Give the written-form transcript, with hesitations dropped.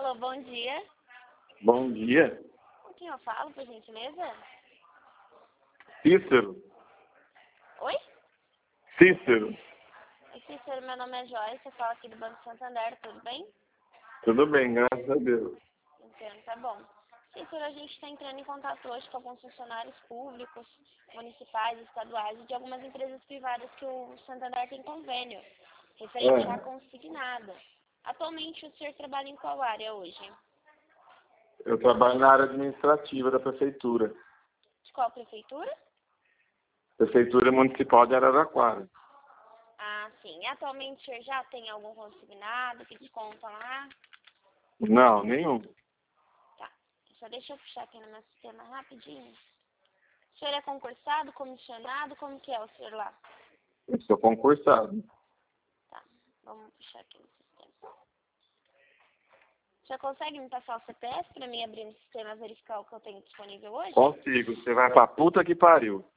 Alô, bom dia. Bom dia. Com quem eu falo, por gentileza? Cícero. Oi? Cícero. Oi, Cícero, meu nome é Joyce, eu falo aqui do Banco Santander, tudo bem? Tudo bem, graças a Deus. Entendo, tá bom. Cícero, a gente está entrando em contato hoje com alguns funcionários públicos, municipais, estaduais e de algumas empresas privadas que o Santander tem convênio, referente à consignada. Atualmente, o senhor trabalha em qual área hoje? Eu trabalho na área administrativa da prefeitura. De qual prefeitura? Prefeitura Municipal de Araraquara. Ah, sim. Atualmente, o senhor já tem algum consignado que desconta lá? Não, nenhum. Tá. Só deixa eu puxar aqui no meu sistema rapidinho. O senhor é concursado, comissionado? Como que é o senhor lá? Eu sou concursado. Tá. Vamos puxar aqui no sistema. O senhor consegue me passar o CPF para mim abrir no sistema e verificar o que eu tenho disponível hoje? Consigo. Você vai pra puta que pariu.